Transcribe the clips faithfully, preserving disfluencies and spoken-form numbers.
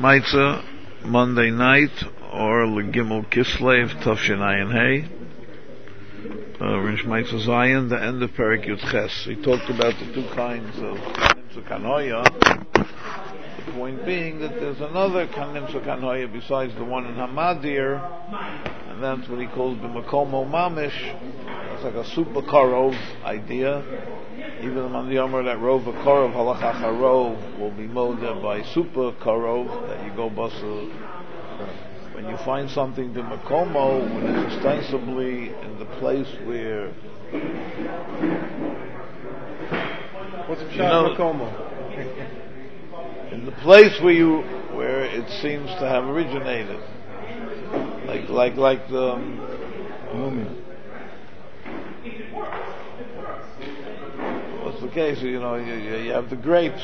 Shmaitza, Monday night, or Legimel Kislev, Tafshin Hay. Uh, in Shmaitza Zion, the end of Perek Yud Ches. He talked about the two kinds of Kanimsa Kanoya. The point being that there's another Kanimsa Kanoya besides the one in Hamadir, and that's what he calls the Makomo Mamish. It's like a super Karov idea. Even on the Yomer that Rov Karov, Halacha Harov, will be molded by super Karov, that you go basa. When you find something to Makomo, when it's ostensibly in the place where. What's the you know, Makomo? in the place where you, where it seems to have originated. Like, like, like the. Um, What's the case? You know, you, you have the grapes.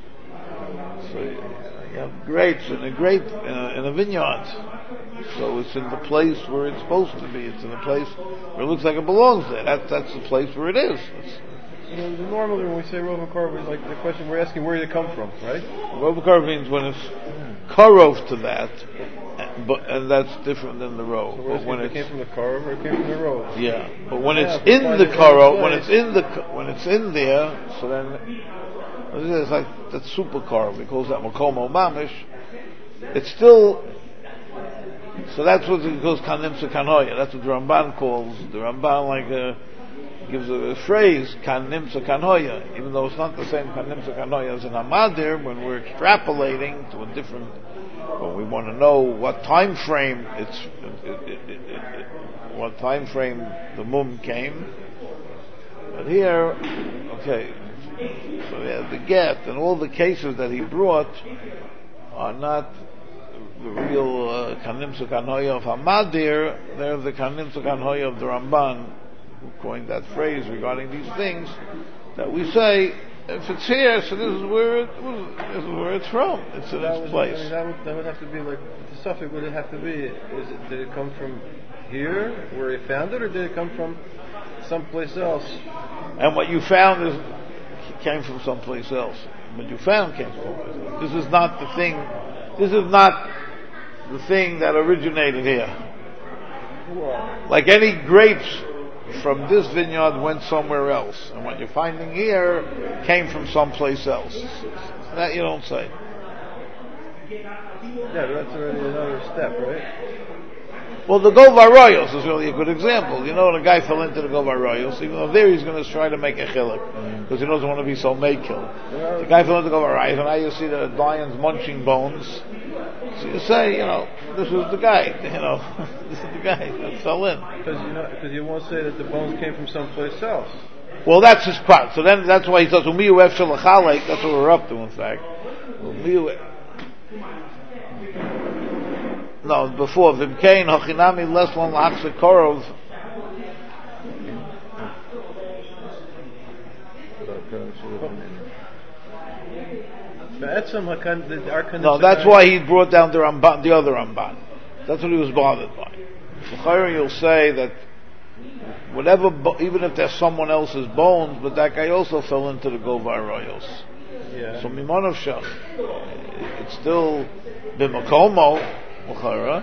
So you, you have grapes in a grape in a, in a vineyard. So it's in the place where it's supposed to be. It's in a place where it looks like it belongs there. That's that's the place where it is. You know, normally when we say Rov Karov, it's like the question we're asking, where did it come from, right? Rov Karov means when it's Karov to that, but and that's different than the Rov. So but when it came from the Karov or it came from the Rov? Yeah, but when yeah, it's in the Karov, when it's in the when it's in there, so then it's like that super Karov. He calls that Makomo Mamish. It's still. So that's what it calls Kanimsa Kanoya. That's what the Ramban calls. The Ramban like uh, gives a, a phrase Kanimsa Kanoya, even though it's not the same Kanimsa Kanoya as in Hamadir. When we're extrapolating to a different, well, we want to know what time frame it's, it, it, it, it, it, what time frame the mum came. But here, okay, so we have the get, and all the cases that he brought are not the real Kanimsa Kanoya of Hamadir. They're the Kanimsa Kanoya of the Ramban, who coined that phrase regarding these things, that we say, if it's here, so this is where it was, this is where it's from. It's in its place. I mean, that, would, that would have to be like, the suffix would it have to be, is it, did it come from here, where he found it, or did it come from someplace else? And what you found is came from someplace else. What you found came from someplace else. This is not the thing, this is not the thing that originated here. Wow. Like any grapes from this vineyard went somewhere else, and what you're finding here came from someplace else. That you don't say. Yeah, but that's already another step, right? Well, the Govar Royals is really a good example. You know, the guy fell into the Govar Royals, even though there he's going to try to make a chiluk, because he doesn't want to be so makil. The guy fell into the Govar Royals, and now you see the lions munching bones. So you say, you know, this is the guy, you know, this is the guy that fell in. Because you know, because you won't say that the bones came from someplace else. Well, that's his part. So then, that's why he says, "Umiyu efshel lachalek." That's what we're up to, in fact. Umiyu. No, before v'imkein hachinami leslon lachse korov. No, that's why he brought down the Ramban, the other Ramban. That's what he was bothered by. So you'll say that whatever, even if there's someone else's bones, but that guy also fell into the Govar Royals. Yeah. So Mimonov Shach, it's still b'makomo, l'chayra.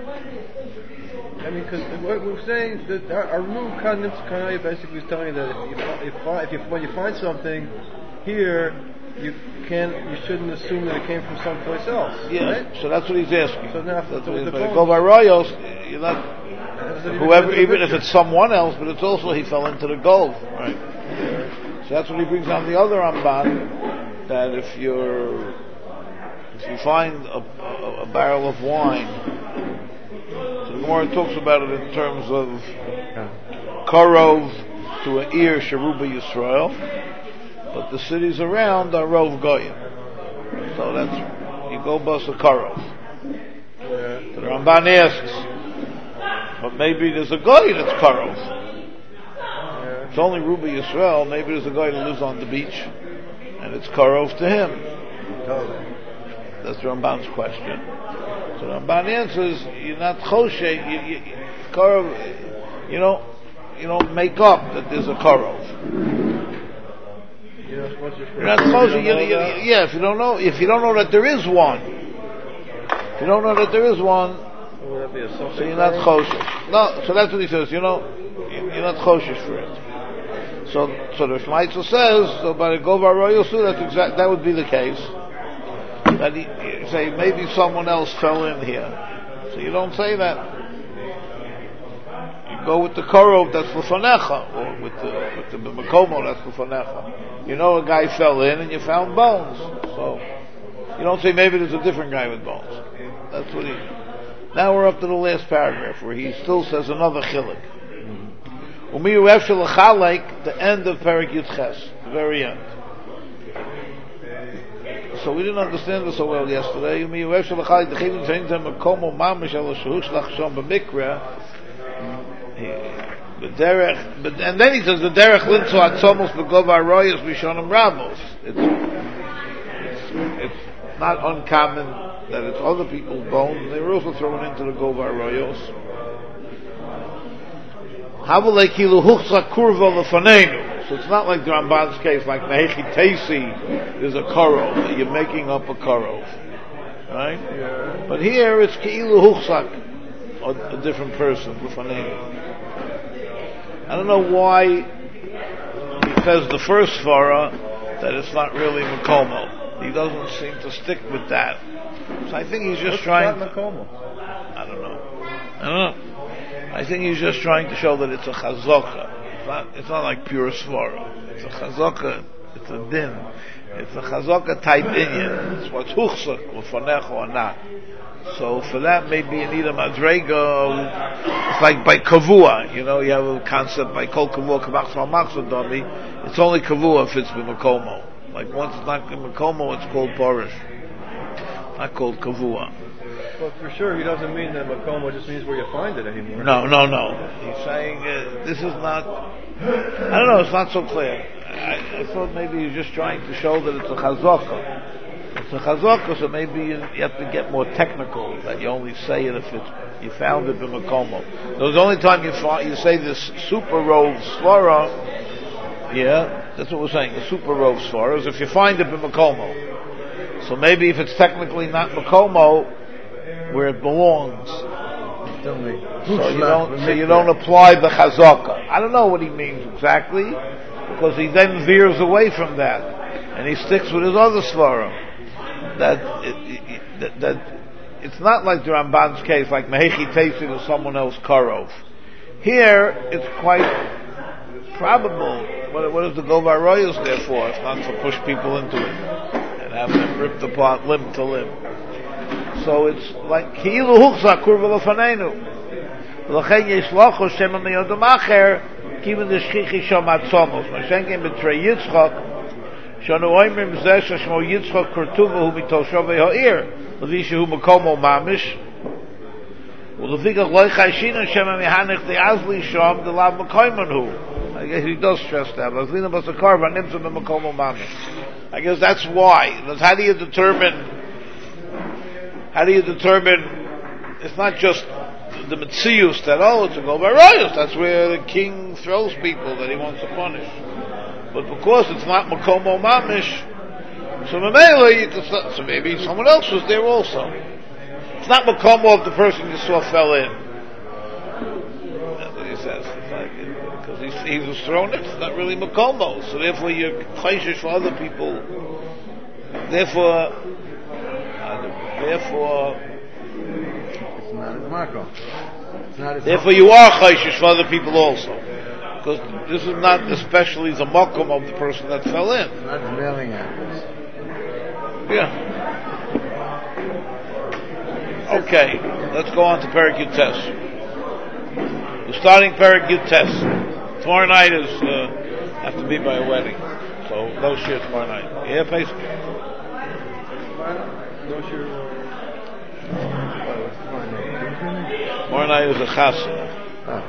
I mean, because what we're saying that our, our new Kanimsa Kanoya basically is telling you that if you, if, if you, when you find something here, you can't, you shouldn't assume that it came from someplace else. Yeah. Right? So that's what he's asking. So now, that's the, what the he's Govar Royals, you're not. Whoever, even if it's someone else, but it's also he fell into the gold, right? So that's what he brings on the other Ramban, that if you're, if you find a, a, a barrel of wine, so the Gemara talks about it in terms of Karov to an ear Sheruba Yisrael, but the cities around are Rov Goyim. So that's, you go bus a Karov. So the Ramban asks, but maybe there's a guy that's Karov. Yeah. It's only Ruba Yisrael. Maybe there's a guy that lives on the beach, and it's Karov to him. Totally. That's Ramban's question. So Ramban answers, you're not Choshe, you, you, Karov, you don't, you don't make up that there's a Karov. You're not supposed to. You're not Choshe, you, you, you, yeah, if you don't know, if you don't know that there is one, If you don't know that there is one, Would that be a so you're not choshesh. No, so that's what he says. You know, you're not choshesh for it. So, so the Shmaitzel says, so by the Govar Royal Su, that's exact. That would be the case. That he, he say maybe someone else fell in here. So you don't say that. You go with the korov that's l'fanecha, or with the with the makomo that's l'fanecha. You know a guy fell in and you found bones. So you don't say maybe there's a different guy with bones. That's what he. Now we're up to the last paragraph where he still says another chiluk. Umiyu efshel lechalek, the end of Perek Yud Ches, the very end. So we didn't understand this so well yesterday. Umiyu efshel lechalek, the chivin saying to him, "Makomo mamish el shehush lachshon b'mikra." But derech, but and then he says the derech linso atzomos begovar royos mishonim ramos. It's it's it's not uncommon that it's other people's bones, and they were also thrown into the Govar Royos. So it's not like the Ramban's case, like Mehechi Tesi, there's a korov, that you're making up a korov. Right? Yeah. But here it's Ki'ilu Huchsak, a, a different person, L'faneinu. I don't know why he says the first Svara that it's not really Makomo. He doesn't seem to stick with that. So I think he's just What's trying to, Makomo? I don't know. I don't know. I think he's just trying to show that it's a chazaka. It's not, it's not like pure svara. It's a chazaka, it's a din. It's a chazaka type inyan. It's what's huchsak, or fanecha or not. So for that maybe you need a madrega. It's like by kavua, you know, you have a concept by kol kavua kabach salmachsa dami. It's only kavua if it's b'makomo. Like once it's not b'makomo, it's called porish. Not called kavua. But for sure, he doesn't mean that makomo just means where you find it anymore. No, no, no. He's saying uh, this is not. I don't know. It's not so clear. I, I thought maybe he's just trying to show that it's a chazaka. It's a chazaka, so maybe you, you have to get more technical. That you only say it if it's you found it in makomo. So the only time you find, you say this super rove svara. Yeah, that's what we're saying. The super rove svara is if you find it in makomo. So maybe if it's technically not makomo, where it belongs, so you don't, so you don't apply the chazaka. I don't know what he means exactly, because he then veers away from that, and he sticks with his other svara. That, it, it, that, that it's not like the Ramban's case, like Mehechi Tesi to someone else karov. Here, it's quite probable. What, what is the Govar Royals there for? It's not to push people into it and have them ripped apart limb to limb. So it's like Ki'ilu Huchsa Kurva L'faneinu. L'chein yesh locho Shem Miyodom Acher Kiven D'Shchichi Shom Atzomos. Mashen came B'trei Yitzchak Shonu Oimrim Zeh Shemo Yitzchak Kurtuva Hu Mitol Shovei Ha'ir L'vi Shehu Makomo Mamish U'Lefikach Loi Chayshina Shem Mihanich De'azli Shom D'Lav Makoimon Hu. I guess he does stress that. L'Zlina Basakar V'Nimtzah B'Makomo Mamish. I guess that's why. That's how do you determine How do you determine? It's not just the mitzius that oh, it's a Govar Royos. That's where the king throws people that he wants to punish. But because it's not makomo mamish, so memela you can. So maybe someone else was there also. It's not makomo of the person you saw fell in. That's what he says. It's like because he, he was thrown in. It's not really makomo. So therefore you're chayshish for other people. Therefore. Therefore, it's not his marko. It's not his therefore, you are chayshish for other people also, because this is not especially the makom of the person that fell in. It's not his mailing address. Yeah. Okay, let's go on to Perek Yud Tes. We're starting Perek Yud Tes. Tomorrow night is uh, have to be by a wedding, so no shir tomorrow night. Yeah, face. No shir. Tomorrow night is a chassan. Ah.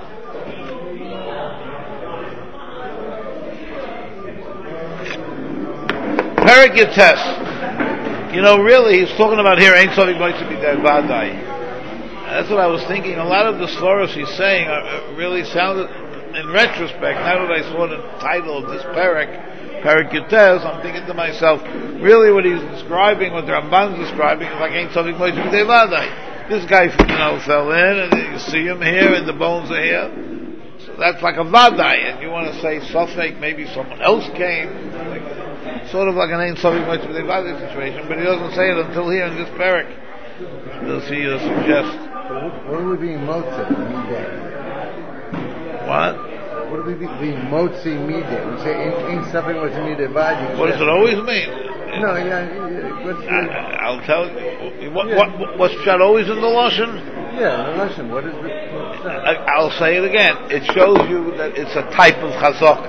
Perek Yud Tes. You know, really, he's talking about here, ain't something going to be there, vadai. That's what I was thinking. A lot of the stories he's saying are, really sounded, in retrospect, now that I saw the title of this Perek, Perik Yutes, I'm thinking to myself, really what he's describing, what the Ramban is describing, is like Ein Tzavik Moitzi B'dei Vadai. This guy, you know, fell in, and you see him here, and the bones are here. So that's like a Vadai, and you want to say Sofek, maybe someone else came, like, sort of like an Ein Tzavik Moitzi B'dei Vadai situation, but he doesn't say it until here in this Perik. Does he uh, suggest? What would be Motzi Mideh? What? What would be the Motzi Mideh? We say ain't something what's Mideh Vadi. What does it always mean? No, yeah, yeah what's the, I, I'll tell you. What, yeah. what, what, what's Pshat always in the Lashon? Yeah, in the Lashon. What is the... What's that? I, I'll say it again. It shows you that it's a type of Chazaka.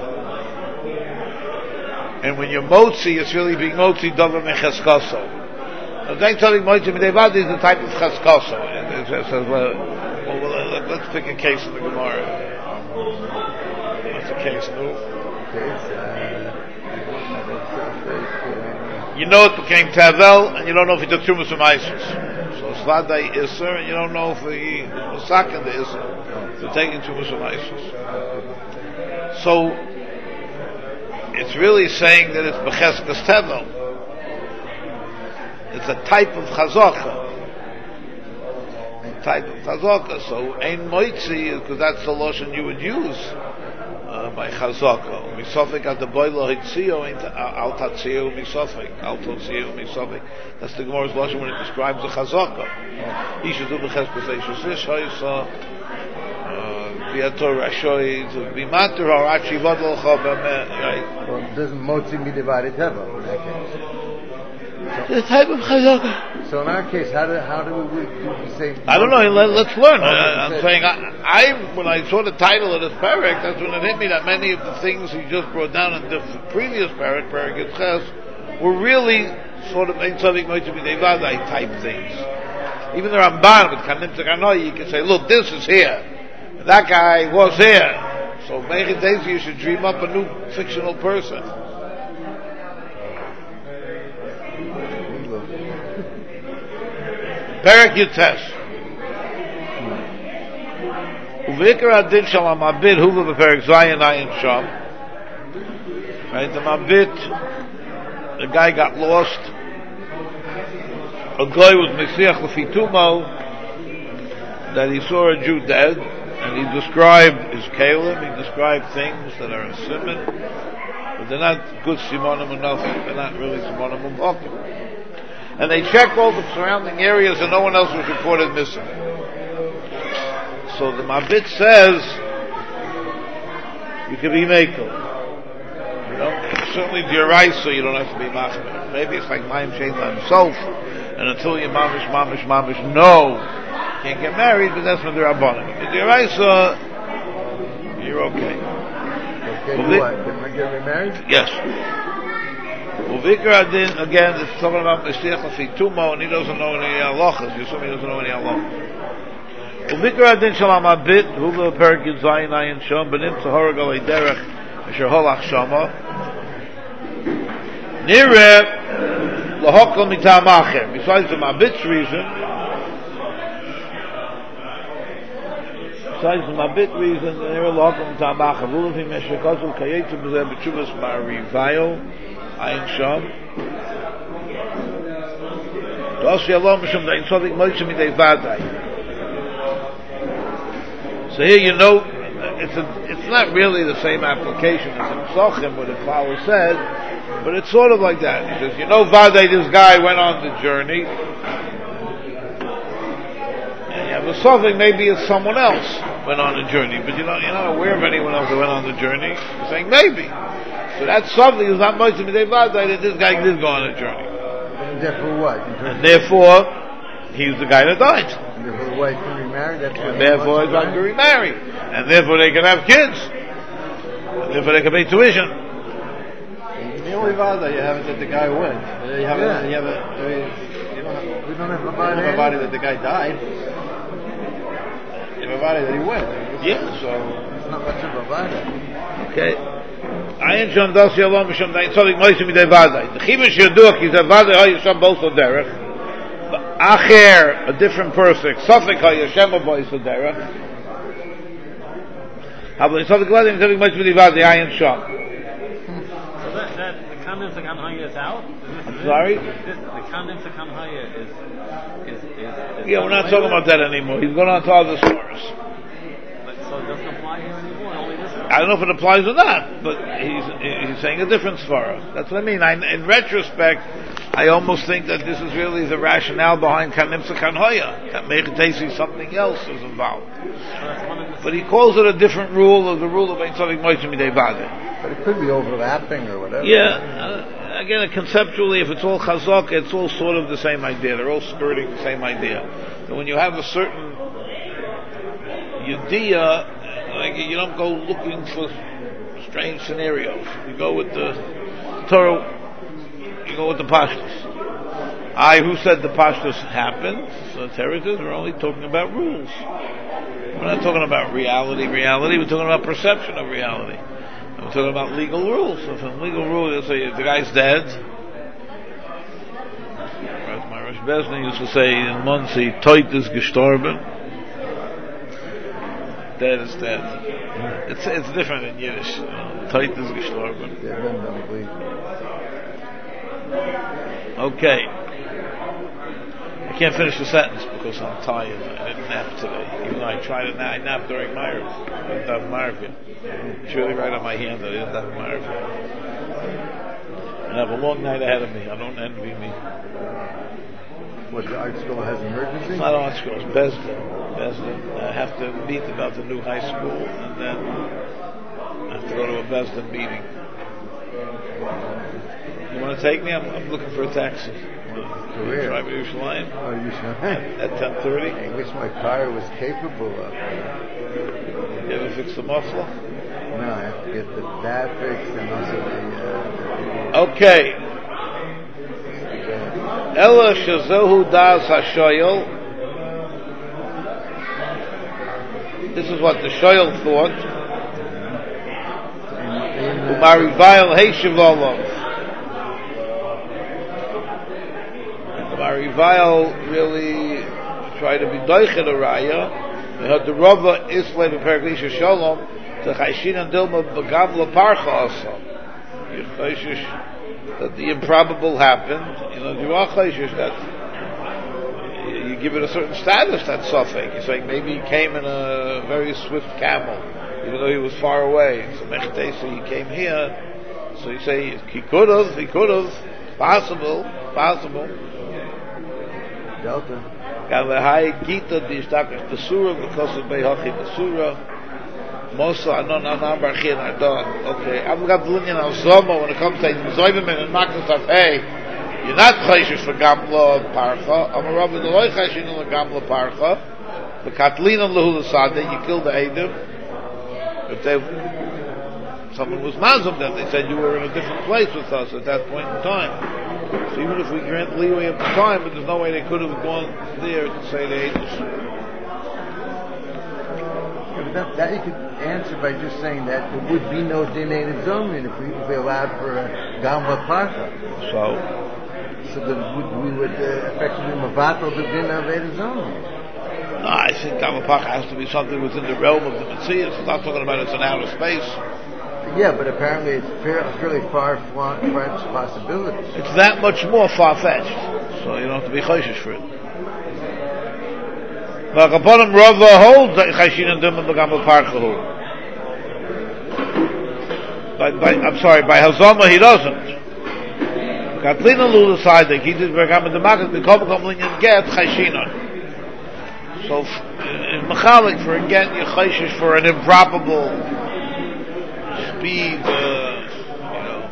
And when you're Motzi, it's really being Motzi Dover Mecheskaso. I'm telling Moitzi B'dei Vadai is the type of Chaskaso. And it says, well, well, well, let's pick a case in the Gemara. What's the case, no? You know it became Tavel, and you don't know if he took Trumas from Isis. So it's Vadai Isser, and you don't know if he was Sakin the Isser. So taking Trumas from Isis. So it's really saying that it's Becheskas Tavel. It's a type of chazaka. A type of chazaka. So, ein moitzi, because that's the lotion you would use uh, by chazaka. Misofik at the boilo hitzio, al tatzio misofik, al tatzio misofik. That's the Gemara's lotion when it describes the chazaka. Isha du b'ches b'seishus ish, hoysa, v'yator rashoy, v'matur ha'rachi vodol chabameh, right? Well, doesn't motzi be divided teva in that case? The type of chazaka. So in our case, how do how do we, do we say? I don't know. Let, let's learn. Oh, I, I'm saying I, I when I saw the title of this parak, that's when it hit me that many of the things he just brought down in the previous parak, parak Yitzches, were really sort of Ein Tzavik Moitzi B'dei Vadai type things. Even the Ramban with Kanim Tzakanoy, you can say, look, this is here. That guy was here. So maybe days you should dream up a new fictional person. Perak Yutes. Uvikar Adin Shal HaMabit Huva B'Perak Zayin Ayin Sham. Right, the Mabit, the guy got lost. A guy was Mesiach L'Fitumo, that he saw a Jew dead, and he described his kalim, he described things that are a simon, but they're not good simonim enough, they're not really simonim umokim. And they checked all the surrounding areas and no one else was reported missing. So the Mabit says you can be Mekel. You know, certainly D'Oraisa you don't have to be Machmer. Maybe it's like Maim Shein himself, and until you mamish, mamish, mamish, no, can't get married, but that's when they're Rabbanim. But D'Oraisa, you're okay. Okay, well, what? Can I get remarried? Yes. Uvikar Adin, again, it's talking about Mesiach L'Fitumo, and he doesn't know any halachas. You assume he doesn't know any halachas. Uvikar Adin Shal HaMabit, Huva Perak Yud Zayin Ayin Shom, Benim Tzahorag Alei Derech, Asher Holach Shama. Nireh L'Hokol Mitam Acher. Besides the Mabit's reason, besides the Mabit reason, Nireh L'Hokol Mitam Acher. Vulafim Meshekazul Kayetu B'zeh B'Tshuvas Ma'arivayo. Ayin Sham. So here you know, it's a, it's not really the same application as in Psachim, what the flower said, but it's sort of like that. He says, you know, Vadai, this guy went on the journey, and you have a Sophic, maybe it's someone else went on the journey, but you're not, you're not aware of anyone else that went on the journey. You're saying maybe. So that's something that's not much of a Vadai that this guy did go on a journey. And therefore what? And therefore, he's the guy that died. And therefore the wife can remarry, that's and therefore he's not going to remarry. And therefore they can have kids. And therefore they can pay tuition. The only Vadai you have is that the guy went. You have yeah. a, you have a, I mean, you don't have, we don't have a Vadai body that the guy died. You have a Vadai that he went. Yeah. So it's not much of a Vadai. Okay. Ayin Shom Das Yalom Mishom Dayin Tzodik Moisim Midei Vadai. The Chivish Yaduk is a Vadai Hay Yisham Boso Derech. Acher, a different person. Sofik Hay Yishem Boso Derech. Havlo Tzodik Vadai Tzodik Moisim Midei Vadai Ayin Shom. So that, that Kandim Sakanhaya is out? Is I'm this, sorry? This, the Kandim Sakanhaya is, is, is, is... Yeah, we're not talking about that anymore. He's going on to other source. But, so it doesn't apply here anymore, only this one. I don't know if it applies or not, but he's he's saying a different svara. That's what I mean. I, in retrospect, I almost think that this is really the rationale behind Kanim Sakanhoya. That Mechatesi something else is involved. But he calls it a different rule of the rule of Ein Tzavik Moishe Midei Bade. But it could be overlapping or whatever. Yeah, uh, again, conceptually, if it's all chazak, it's all sort of the same idea. They're all skirting the same idea. And when you have a certain yediyah, like you don't go looking for strange scenarios. You go with the Torah, you go with the pashtus. I, who said the pashtus happened? So Torah says we're only talking about rules. We're not talking about reality, reality. We're talking about perception of reality. We're talking about legal rules. So if in legal rule, you say the guy's dead. As my Rosh Bezdin used to say in Muncie, Toit is gestorben. Dead is dead. It's it's different in Yiddish. Toit is gestorben. Okay. I can't finish the sentence because I'm tired. I didn't nap today. Even though I tried to nap, I napped during Ma'ariv. I didn't have Ma'ariv. It's really right on my hand that I didn't have Ma'ariv. I have a long night ahead of me. I don't envy me. What, the art school has emergency? It's not art school, it's Bezdin. Bezdin. I have to meet about the new high school, and then I have to go to a Bezdin meeting. You want to take me? I'm, I'm looking for a taxi. Where? Drive to Yerushalayim. Oh, Yerushalayim. At ten thirty. I wish my car was capable of. You ever fix the muffler? No, I have to get the, that fixed and also the. Uh, okay. Ella shazohu das hashoyel. This is what the shoyel thought. Umarivayel heishiv olav. Marival really tried to be doichet a raya. We had the Rava Islay b'Periklisha Shalom to Chayshin and Dilma b'Gamla Parcha also. You're chayshish that the improbable happened. You know, you are chayshish that you give it a certain status. That suffix. You're saying maybe he came in a very swift camel, even though he was far away. So Mechatesi, he came here. So you say he could have, he could have, possible, possible. Delta. Galahai Gita Dishdakach the Surah because of Behachi the Surah. Mosa Anon Anabarchin Ardon. Okay, I'm got Linyan al Zoma when it comes to Zoiberman and Makas of hey, you're not chayshish for Gamla Parcha. I'm a rabbi the loy chayshin on the Gamla Parcha. The Katlina Lahula Sadeh, you killed the Eidim. If they someone was Mazum then they said you were in a different place with us at that point in time. So even if we grant leeway at the time, but there's no way they could have gone there to say the Eidos. Yeah, that, that you could answer by just saying that there would be no Dinei Zomin if we, if we allowed for a Gamba Parcha. So? So that we, we would uh, effectively Mavato the Din of Eidos Zomin. No, I think Gamba Parcha has to be something within the realm of the Messias. It's not talking about it's in outer space. Yeah, but apparently it's a fairly far-fetched possibility. It's that much more far-fetched, so you don't have to be chayshish for it. But Kaponim Rava holds that Chayshin and Dim and Begam Parchahu. By, by, I'm sorry, by Hazama he doesn't. Katlina Lula side that he did Begam and Demakas become Kamlin and get Chayshinon. So in Mechalik for a get you chayshish for an improbable speed, uh, you know.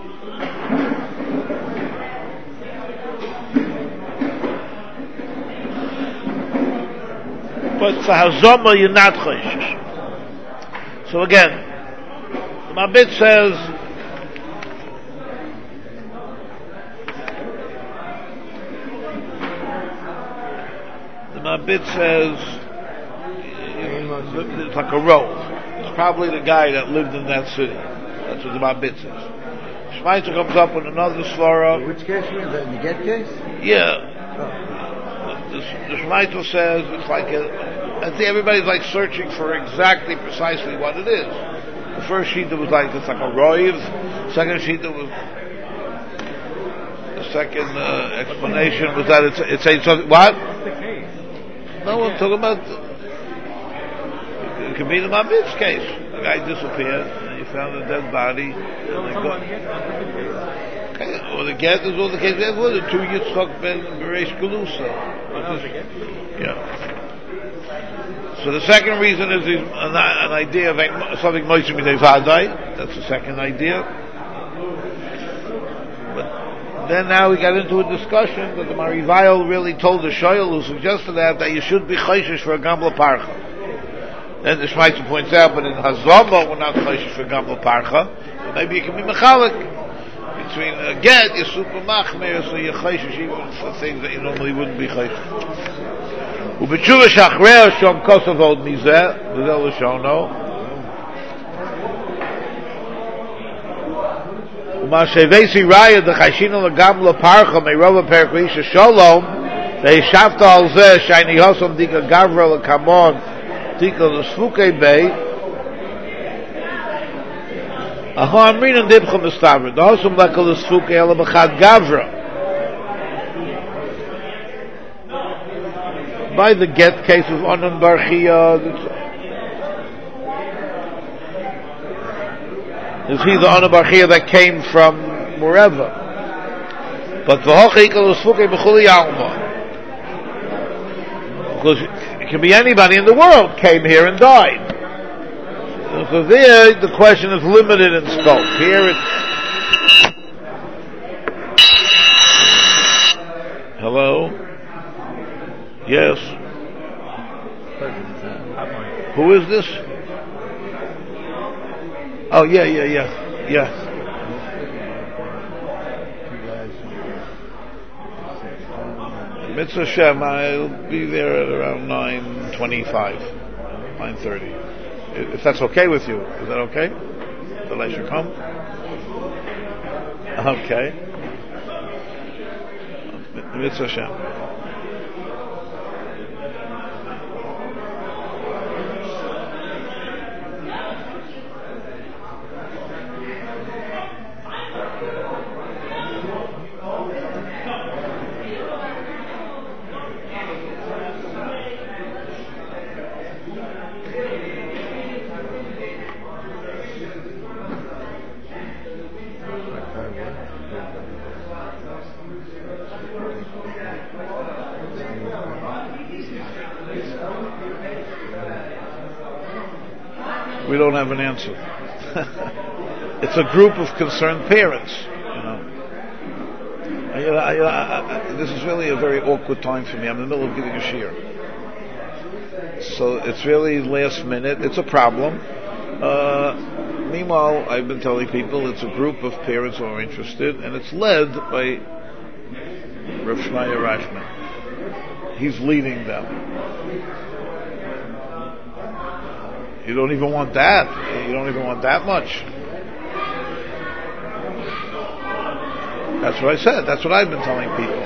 But for Hazoma, you're not chayshish. So again, the Mabit says, the Mabit says, it's like a road. It's probably the guy that lived in that city. That's what the Mabit says. Shmaita comes up with another svara. Which case was that? In the get case? Yeah. Oh. The, the Shmaita says it's like a, I think everybody's like searching for exactly, precisely what it is. The first sheet was like, it's like a roiv. Second sheet was second uh, explanation was that it's it's a so, what? What's the case? No, I'm talking about. It could be the Mabit's case. The guy disappeared, and he found a dead body. No, And we're they talking go, about the get. That's not the case. okay, or the get is all the case. That was the two Yitzchak ben Bereish Galusa. Oh, that was the get? Yeah. So the second reason is an, an idea of something Moshe Midei Vadai. That's the second idea. But then now we got into a discussion that the Marivail really told the Shoyal who suggested that that you should be chayshish for a Gamla Parcha. Then the Shmaitzer points out, but in Hazama we're not chayshish for a Gamla Parcha. But maybe you can be mechalik between a get, you're super machmer, so you're chayshish even for things that you normally wouldn't be chayshish. ובתשובה שאחרי שום כוסף עוד מזה, וזה לשונו, ומה שהבאסי ראיה דחיישינו לגם לפרחה מרוב הפרק ואיש השלום, והשבת על זה שאני הוסם דיקה גברה לקמון, דיקה לספוקי בי, אהו אמרינן דיבכה מסתבר, דהוסם לקה לספוקי אלא בחד גברה. By the get case of Onan Barchia, is he the Onan Barchia that came from wherever? But the Hochikal is Fuke B'chuli Alma, because it can be anybody in the world came here and died. So there, the question is limited in scope. Here it's hello. Yes. Who is this? Oh, yeah, yeah, yeah, yeah. Mitzvah Shem, I'll be there at around nine twenty-five, nine thirty. If that's okay with you. Is that okay? That I should come? Okay. Mitzvah Shem. We don't have an answer. It's a group of concerned parents, you know. I, I, I, I, this is really a very awkward time for me. I'm in the middle of giving a shiur, so it's really last minute. It's a problem. Uh, meanwhile, I've been telling people it's a group of parents who are interested, and it's led by Rav Shmaya Rashman. He's leading them. You don't even want that. You don't even want that much. That's what I said. That's what I've been telling people.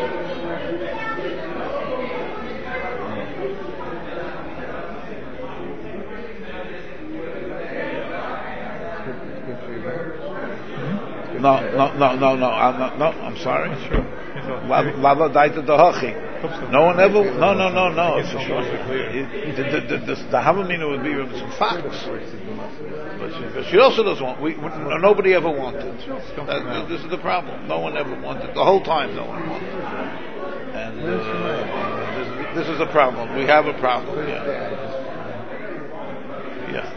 No, no, no, no, no. I'm not, no, I'm sorry. Lava daita dahachi. No one ever. No, no, no, no. For sure. The the the, the, the Havamina would be some facts, but she, but she also doesn't want. We, we nobody ever wanted. That, this is the problem. No one ever wanted. The whole time, no one wanted. And uh, this, this is a problem. We have a problem. Yeah. Yeah.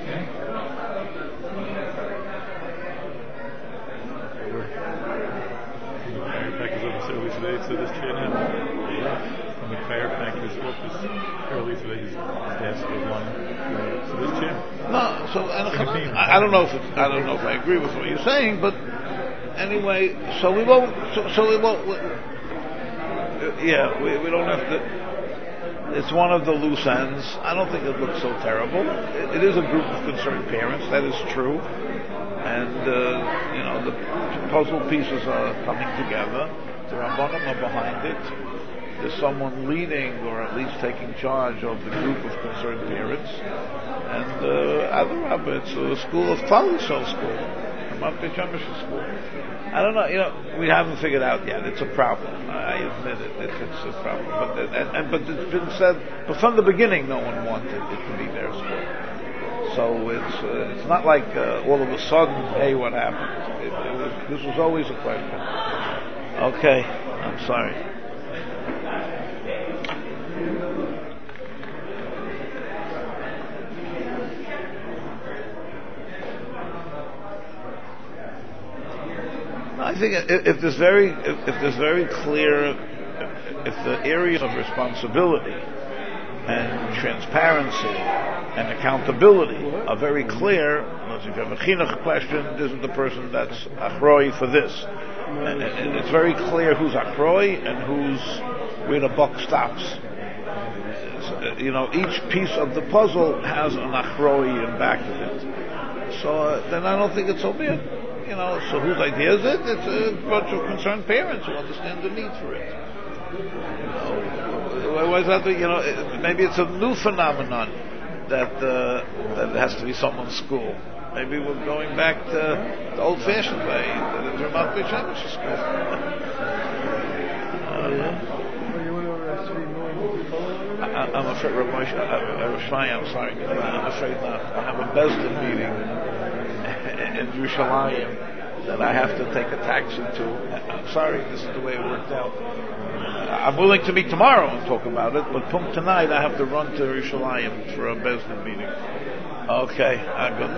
Today, so this chair now. From the chiropractor in his office early today, his, his desk was lying. So this chair. No, so and I, I don't know if it, I don't know if I agree with what you're saying, but anyway, so we won't. So, so we won't. We, yeah, we we don't have to. It's one of the loose ends. I don't think it looks so terrible. It, it is a group of concerned parents. That is true, and uh, you know the puzzle pieces are coming together. The Rabbanim are behind it. There's someone leading, or at least taking charge of the group of concerned parents. And uh, Adarabba, it's a school of Klal Yisrael school. Ramat Beit Shemesh school. I don't know. You know, we haven't figured out yet. It's a problem. I admit it. It's, it's a problem. But and, and but it's been said. But from the beginning, no one wanted it to be their school. So it's uh, it's not like uh, all of a sudden, hey, what happened? It, it was, this was always a question. Okay, I'm sorry. I think if, if there's very if, if there's very clear if the areas of responsibility and transparency and accountability are very clear. If you have a chinuch question, this is the person that's achroi for this. And, and it's very clear who's achroi and who's where the buck stops. You know, each piece of the puzzle has an achroi in back of it. So uh, then I don't think it's so bad. You know, so whose idea is it? It's a bunch of concerned parents who understand the need for it. You know, why is that? You know, maybe it's a new phenomenon that uh, that it has to be someone's school. Maybe we're going back to the old-fashioned way, the Ramat Beit Shemesh school. I don't know. I, I'm afraid, Rabbi Shai, I'm sorry. I'm afraid not. I have a Bezdin meeting in Yerushalayim that I have to take a taxi to. I'm sorry, this is the way it worked out. I'm willing to meet tomorrow and talk about it, but from tonight I have to run to Yerushalayim for a Bezdin meeting. Okay, I'm good.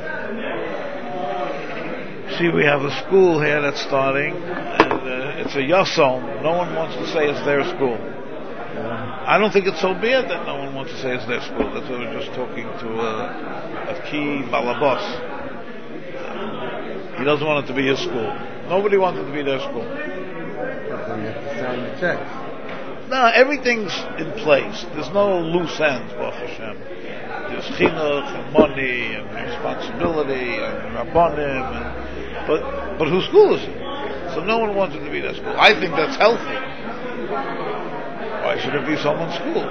See, we have a school here that's starting, and uh, it's a Yasom. No one wants to say it's their school. I don't think it's so bad that no one wants to say it's their school. That's what I was just talking to a, a key balabos. He doesn't want it to be his school. Nobody wants it to be their school. Then you have to sign the checks. No, everything's in place. There's no loose ends, Baruch Hashem. There's chinuch and money and responsibility and rabbanim, and, but but whose school is it? So no one wants it to be their school. I think that's healthy. Why should it be someone's school?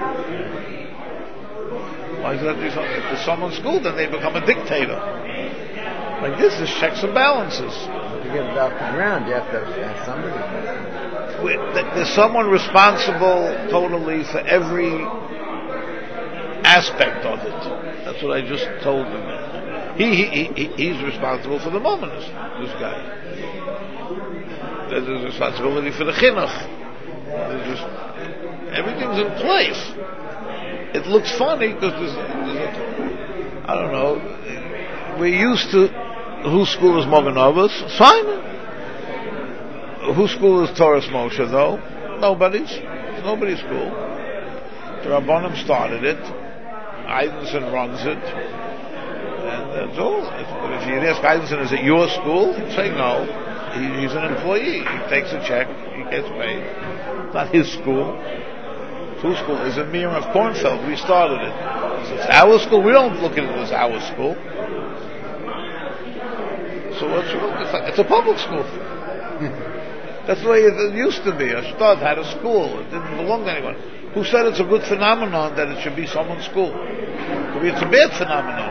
Why should it be some, if it's someone's school, then they become a dictator. Like this is checks and balances. To get it off the ground, you have to have somebody. There's someone responsible totally for every aspect of it. That's what I just told him. He, he, he he's responsible for the mominus, this guy. There's responsibility for the chinuch. There's just, everything's in place. It looks funny because there's, there's a, I don't know, we're used to whose school is Moganovas? Simon. Whose school is Torah Moshe though? Nobody's. It's nobody's school. The Rabbanim started it. Eidenson runs it. And that's all. But if you ask Eidenson, is it your school? He'd say no. He, he's an employee. He takes a check. He gets paid. It's not his school. Whose school? Is it Miriam of Kornfeld? We started it. So it's our school. We don't look at it as our school. So what's wrong? It's, like, it's a public school. That's the way it used to be. A stud had a school. It didn't belong to anyone. Who said it's a good phenomenon that it should be someone's school? Maybe it's a bad phenomenon.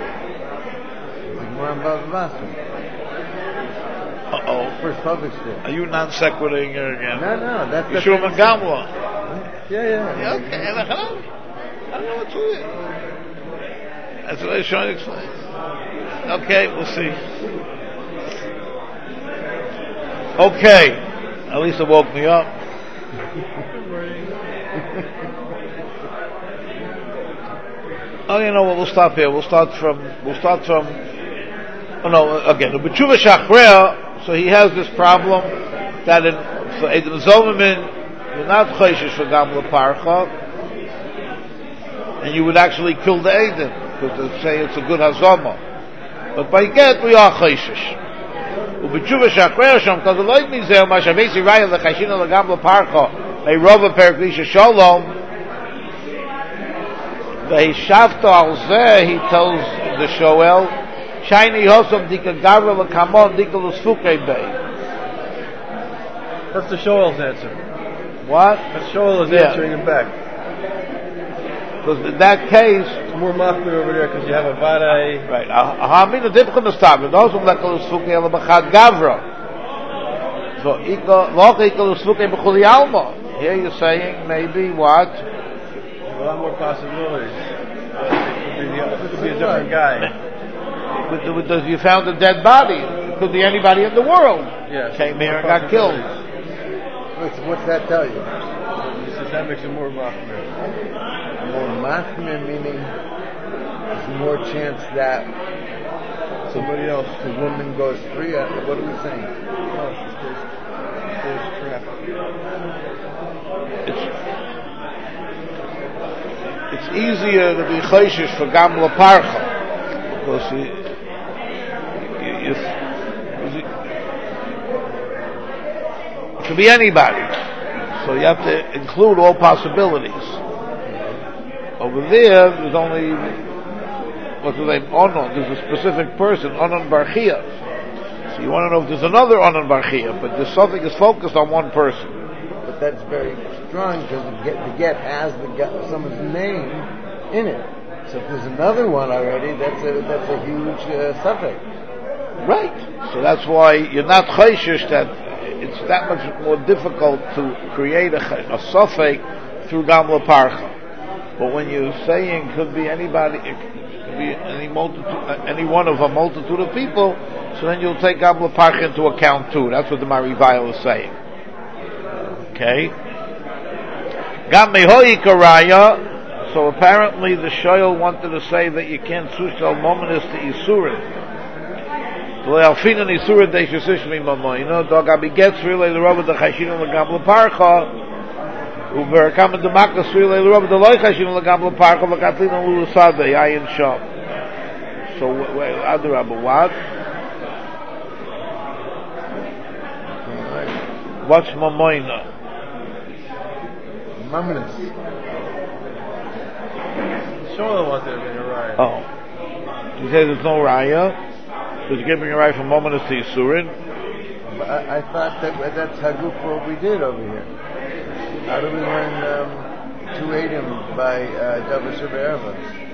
Uh-oh. First public school. Are you non-sequiting here again? No, no. That's Yeshua Ben Gamla. Yeah, yeah. Yeah, okay. I don't know what to do. That's what I was trying to explain. Okay, we'll see. Okay. At least it woke me up. Oh, you know what? We'll stop here. We'll start from. We'll start from. Oh no! Again, the B'tshuva Shachrer. So he has this problem that in for Eden Zomerman, you're not choishish for Gamla Parcha, and you would actually kill the Eden because they say it's a good hazama. But by get we are choishish. Ub'tshuva Shachrer Sham because the Lord Mizeh Mashavesi Raya LeChashina LeGamla Parcha a Rova Periklisha Shalom. Ve'hishavto al zeh, he tells the Shoel, Shiny Hosom Dika Gavra L'Kamon Dika L'Sfukei Bey. That's the Shoel's answer. What? The Shoel is Yeah. answering him back. Because in that case, more machmir over there because you have a vadai. Right. Ahamin the difficult to stop. It also like a suki ala b'chad gavra. So ika loch ika suki b'chuli alma. Here you're saying maybe what? A lot more possibilities. It could be, the, it could be a different guy. With the, with the, you found a dead body. It could be anybody in the world. Yes. Came here and got killed. What's, what's that tell you? He says that makes it more machmir. More machmir meaning there's more chance that Somebody else. the woman goes free. Uh, What are we saying? Oh, she stays, she stays trapped. It's, it's easier to be chayshish for gamla parcha because you, you, you, you, it could be anybody. So you have to include all possibilities. Over there, there's only what's the name? Onon. There's a specific person, Onon Barchia. So you want to know if there's another Onon Barchia, but there's something is focused on one person. But that's very strong because the get, the get has the get, someone's name in it. So if there's another one already, that's a that's a huge uh, suffix. Right. So that's why you're not chayshish that it's that much more difficult to create a, a suffix through gamla parcha. But when you're saying could be anybody, it could be any multitude, any one of a multitude of people, so then you'll take gamla parcha into account too. That's what the Marivail is saying. Okay. Gam mehoi karaya. So apparently the shoyl wanted to say that you can't sushal mominus to isurin. So le'alfinan isurin deishasish mi mamoino. Dog abi gets really the rubber the chashinu legam leparcha. Uber kam the makas really the rubber the loy chashinu legam leparcha v'katlina lulusada yayin sham. So other rabbi what? What's mamoino? Mominus. Shola wanted to bring a raya. Oh. You say there's no raya? Because you're giving a raya from Mominus to Yisurin? I, I thought that that's Haguf what we did over here. How do we learn um, two Adam by Davar Shabbat?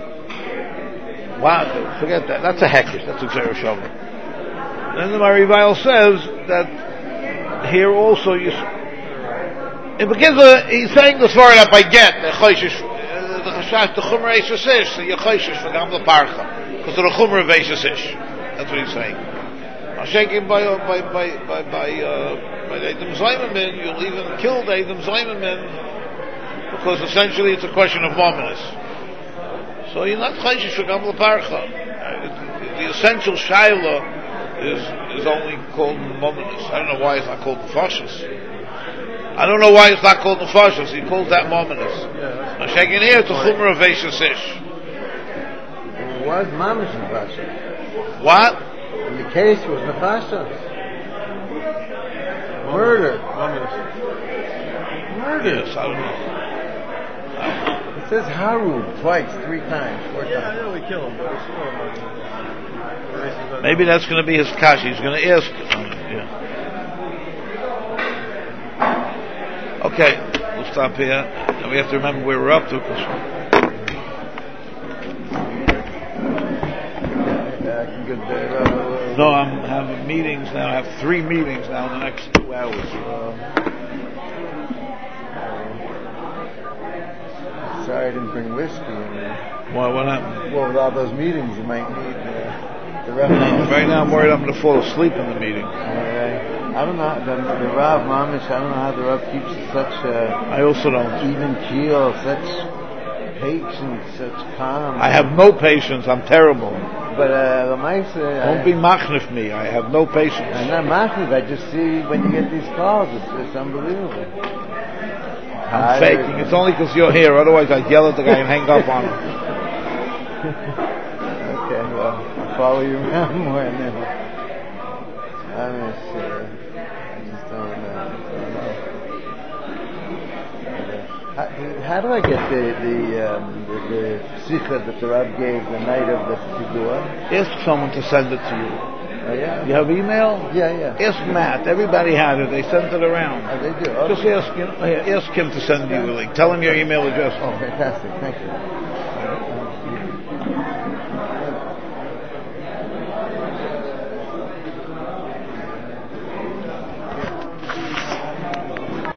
Wow, forget that. That's a hekesh. That's a Xer Shava. Then the Marivail says that here also you. It begins with, he's saying the story that I get, the Choshish, the Chashash, the Chumra Eishasish, so you're Choshish for Gamla Parcha, because they're a Chumra of Eishasish. That's what he's saying. I'm shaking by, by, by, by, by, uh, by Adam Zaymamin, you'll even kill the Adam Zaymamin, because essentially it's a question of mominus. So you're not Choshish for Gamla Parcha. The essential Shaila is, is only called mominus. I don't know why it's not called Nefashos. I don't know why it's not called Nefashos. He calls that mominus. I'm shaking here to Chumra of Eishasish. It was Mamish Nefashos. What? And the case was Nefashos. Murder. Murder. Yes, I don't know. I don't know. It says Haru twice, three times, four Yeah, I times. know we kill him, but it's still. Maybe that's going to be his kashi. He's going to ask. Um, yeah. Okay, we'll stop here. And we have to remember where we're up to. Uh, good day, Rabbi. No, I'm having meetings now. I have three meetings now in the next two hours. Uh, sorry I didn't bring whiskey. And, Why, what happened? well, with all those meetings, you might need uh, the No, reference. right now I'm worried I'm going to fall asleep in the meeting. Uh, I don't know, the, the Rav Mamish, I don't know how the Rav keeps such uh, I also don't. even keel, such patience, such calm. I have no patience. I'm terrible. But uh, the mice, uh, Don't be machnif me. I have no patience. I'm not machniv, I just see when you get these calls, it's, it's unbelievable. I'm faking. It's only because you're here. Otherwise, I'd yell at the guy and hang up on him. Okay, well, I'll follow you around more now. I mean, it's, uh, I just don't, uh, don't know. How, how do I get the the um, the, the sikha that the Rav gave the night of the Fidua? Ask someone to send it to you. Oh yeah, You have email? yeah, yeah. Ask Matt. Everybody had it. They sent it around. Oh, they do. Okay. Just ask him. Ask him to send you a link. Tell him your email address. Oh, fantastic! Thank you.